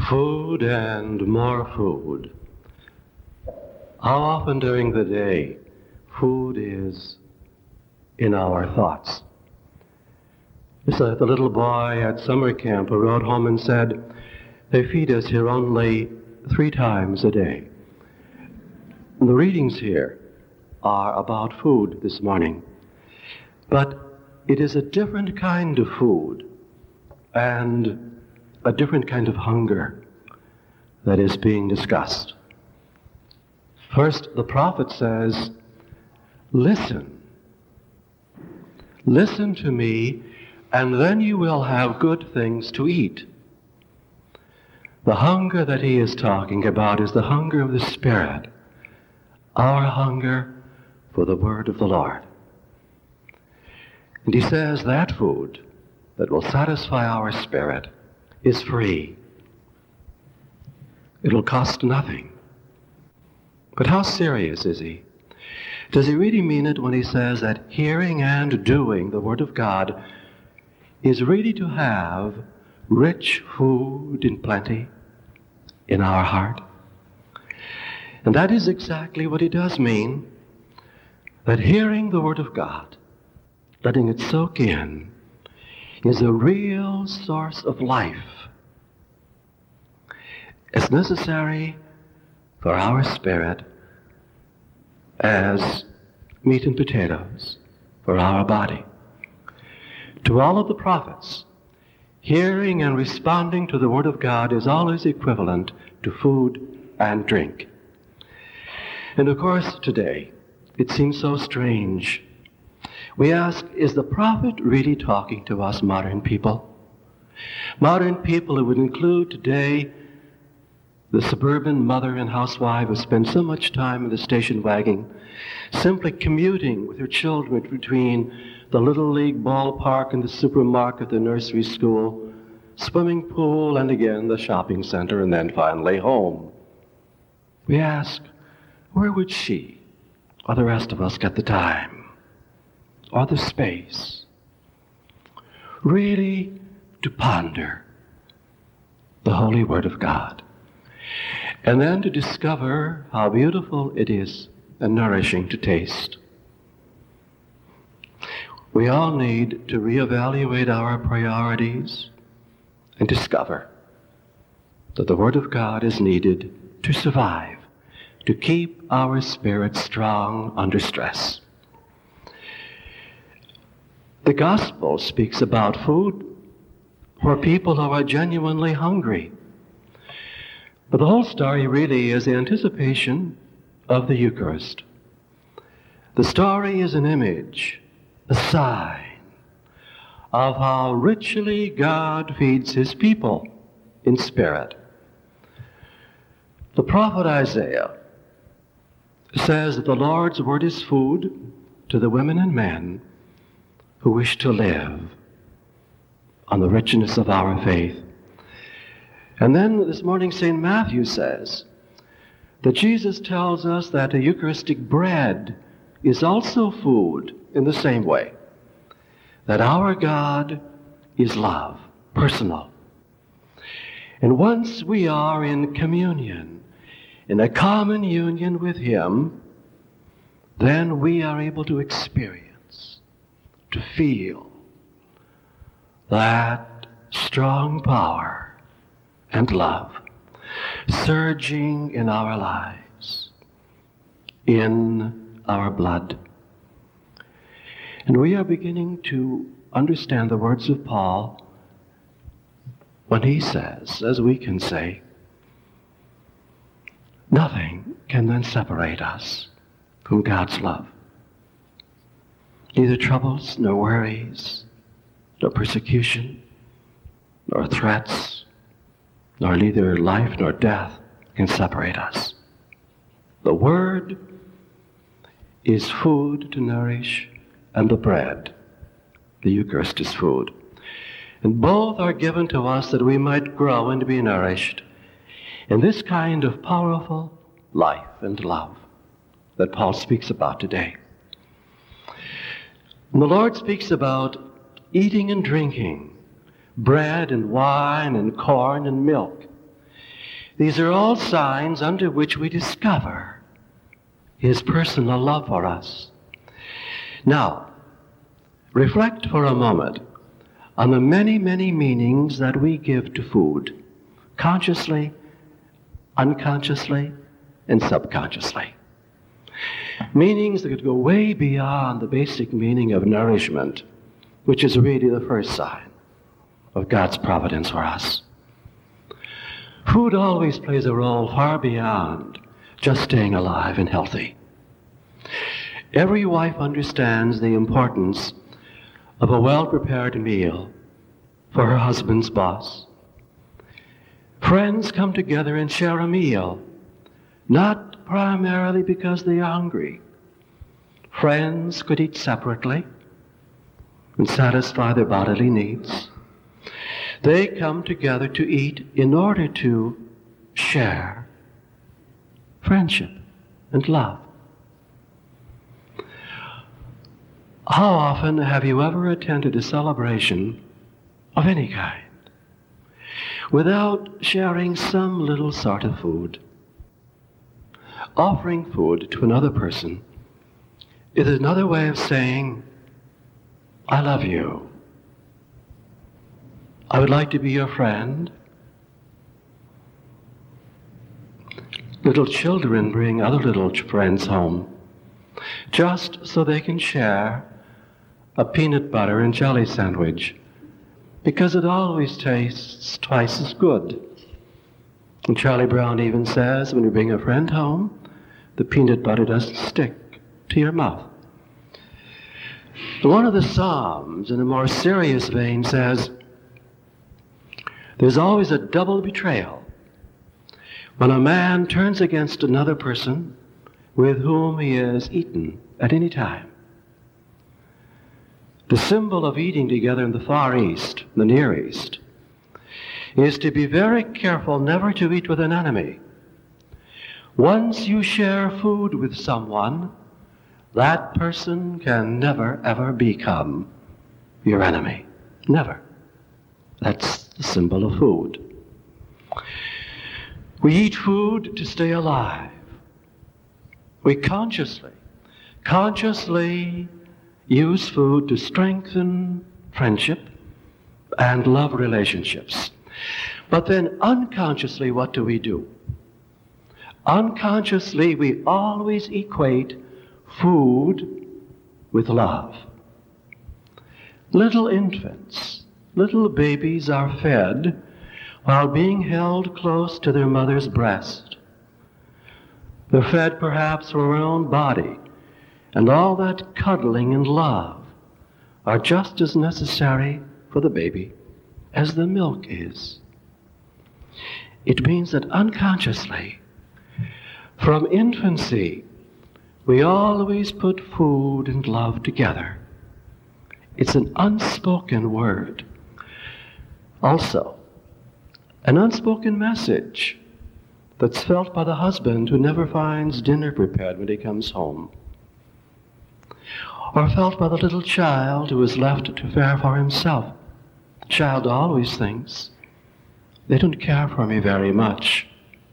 Food and more food. How often during the day food is in our thoughts? It's like the little boy at summer camp who wrote home and said, they feed us here only 3 times a day. And the readings here are about food this morning. But it is a different kind of food and a different kind of hunger that is being discussed. First, the prophet says, listen. Listen to me, and then you will have good things to eat. The hunger that he is talking about is the hunger of the Spirit, our hunger for the word of the Lord. And he says that food that will satisfy our spirit is free. It'll cost nothing. But how serious is he? Does he really mean it when he says that hearing and doing the Word of God is really to have rich food in plenty in our heart? And that is exactly what he does mean, that hearing the Word of God, letting it soak in, is a real source of life. It's necessary for our spirit as meat and potatoes for our body. To all of the prophets, hearing and responding to the Word of God is always equivalent to food and drink. And of course, today, it seems so strange. We ask, is the prophet really talking to us modern people? Modern people who would include today the suburban mother and housewife who spend so much time in the station wagon, simply commuting with her children between the Little League ballpark and the supermarket, the nursery school, swimming pool, and again the shopping center, and then finally home. We ask, where would she or the rest of us get the time or the space really to ponder the holy Word of God, and then to discover how beautiful it is and nourishing to taste? We all need to reevaluate our priorities and discover that the Word of God is needed to survive, to keep our spirits strong under stress. The gospel speaks about food for people who are genuinely hungry. But the whole story really is the anticipation of the Eucharist. The story is an image, a sign of how richly God feeds his people in spirit. The prophet Isaiah says that the Lord's word is food to the women and men who wish to live on the richness of our faith. And then this morning St. Matthew says that Jesus tells us that the Eucharistic bread is also food in the same way, that our God is love, personal. And once we are in communion, in a common union with him, then we are able to experience, to feel that strong power and love surging in our lives, in our blood. And we are beginning to understand the words of Paul when he says, as we can say, nothing can then separate us from God's love. Neither troubles, nor worries, nor persecution, nor threats, nor neither life nor death can separate us. The Word is food to nourish, and the bread, the Eucharist, is food. And both are given to us that we might grow and be nourished in this kind of powerful life and love that Paul speaks about today. And the Lord speaks about eating and drinking, bread and wine and corn and milk. These are all signs under which we discover his personal love for us. Now, reflect for a moment on the many, many meanings that we give to food, consciously, unconsciously, and subconsciously. Meanings that could go way beyond the basic meaning of nourishment, which is really the first sign of God's providence for us. Food always plays a role far beyond just staying alive and healthy. Every wife understands the importance of a well-prepared meal for her husband's boss. Friends come together and share a meal, not primarily because they are hungry. Friends could eat separately and satisfy their bodily needs. They come together to eat in order to share friendship and love. How often have you ever attended a celebration of any kind without sharing some little sort of food? Offering food to another person is another way of saying, I love you. I would like to be your friend. Little children bring other little friends home just so they can share a peanut butter and jelly sandwich, because it always tastes twice as good. And Charlie Brown even says, when you bring a friend home, the peanut butter doesn't stick to your mouth. One of the Psalms, in a more serious vein, says, there's always a double betrayal when a man turns against another person with whom he has eaten at any time. The symbol of eating together in the Far East, the Near East, is to be very careful never to eat with an enemy. Once you share food with someone, that person can never, ever become your enemy. Never. That's the symbol of food. We eat food to stay alive. We consciously use food to strengthen friendship and love relationships. But then unconsciously, what do? Unconsciously, we always equate food with love. Little infants, little babies are fed while being held close to their mother's breast. They're fed perhaps from their own body, and all that cuddling and love are just as necessary for the baby as the milk is. It means that unconsciously, from infancy, we always put food and love together. It's an unspoken word. Also, an unspoken message that's felt by the husband who never finds dinner prepared when he comes home, or felt by the little child who is left to fare for himself. The child always thinks, they don't care for me very much.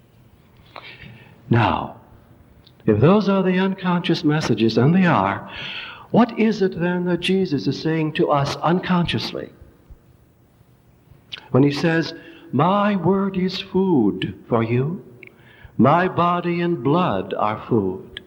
Now, if those are the unconscious messages, and they are, what is it then that Jesus is saying to us unconsciously? When he says, my word is food for you, my body and blood are food.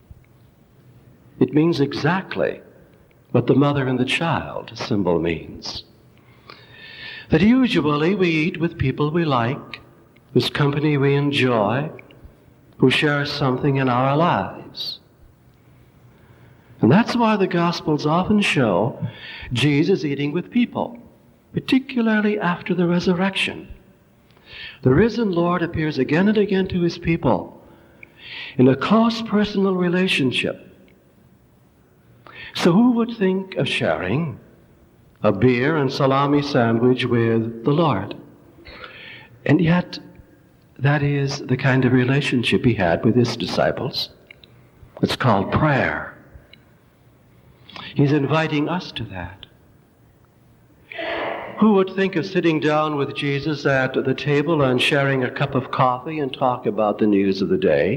It means exactly what the mother and the child symbol means. That usually we eat with people we like, whose company we enjoy, who share something in our lives. And that's why the Gospels often show Jesus eating with people, particularly after the resurrection. The risen Lord appears again and again to his people in a close personal relationship. So who would think of sharing a beer and salami sandwich with the Lord? And yet, that is the kind of relationship he had with his disciples. It's called prayer. He's inviting us to that. Who would think of sitting down with Jesus at the table and sharing a cup of coffee and talk about the news of the day?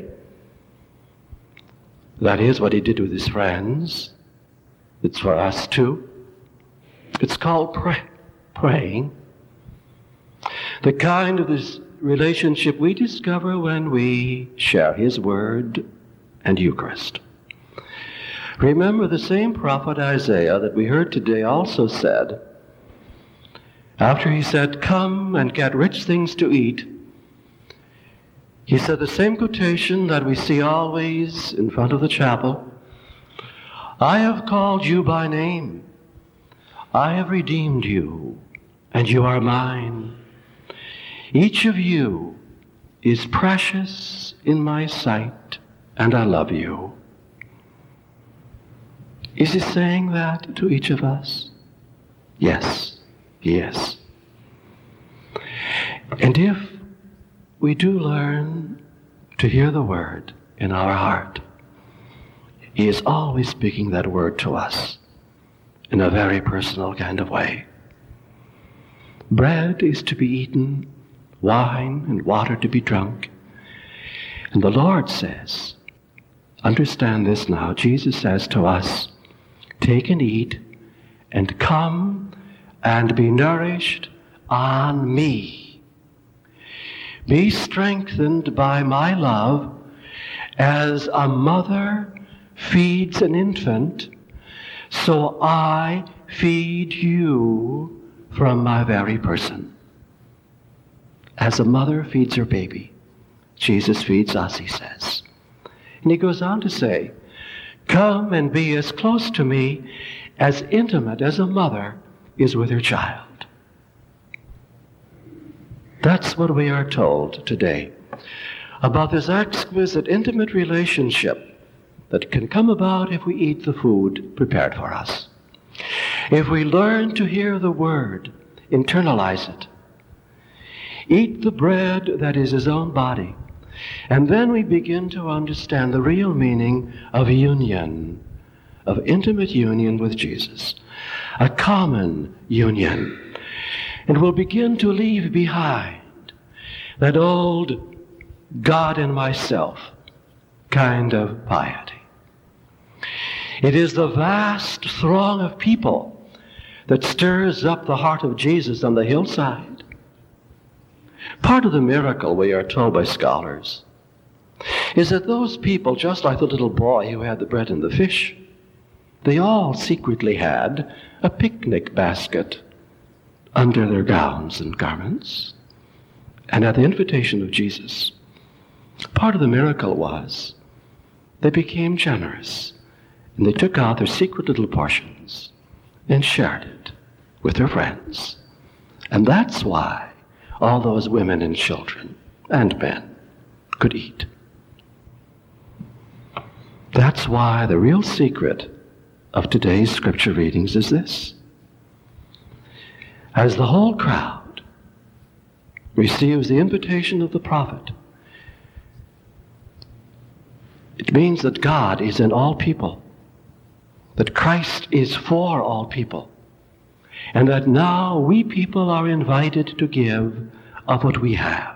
That is what he did with his friends. It's for us too. It's called praying. The kind of this relationship we discover when we share his word and Eucharist. Remember, the same prophet Isaiah that we heard today also said, after he said, "Come and get rich things to eat," he said the same quotation that we see always in front of the chapel, "I have called you by name. I have redeemed you, and you are mine. Each of you is precious in my sight, and I love you." Is he saying that to each of us? Yes, he is. And if we do learn to hear the word in our heart, he is always speaking that word to us in a very personal kind of way. Bread is to be eaten, wine and water to be drunk. And the Lord says, understand this now, Jesus says to us, take and eat and come and be nourished on me. Be strengthened by my love as a mother feeds an infant, so I feed you from my very person. As a mother feeds her baby, Jesus feeds us, he says. And he goes on to say, come and be as close to me, as intimate as a mother is with her child. That's what we are told today about this exquisite, intimate relationship that can come about if we eat the food prepared for us. If we learn to hear the word, internalize it, eat the bread that is his own body, and then we begin to understand the real meaning of union, of intimate union with Jesus, a common union. And we'll begin to leave behind that old God and myself kind of piety. It is the vast throng of people that stirs up the heart of Jesus on the hillside. Part of the miracle, we are told by scholars, is that those people, just like the little boy who had the bread and the fish, they all secretly had a picnic basket under their gowns and garments. And at the invitation of Jesus, part of the miracle was they became generous, and they took out their secret little portions and shared it with their friends. And that's why all those women and children and men could eat. That's why the real secret of today's scripture readings is this. As the whole crowd receives the invitation of the prophet, it means that God is in all people, that Christ is for all people, and that now we people are invited to give of what we have.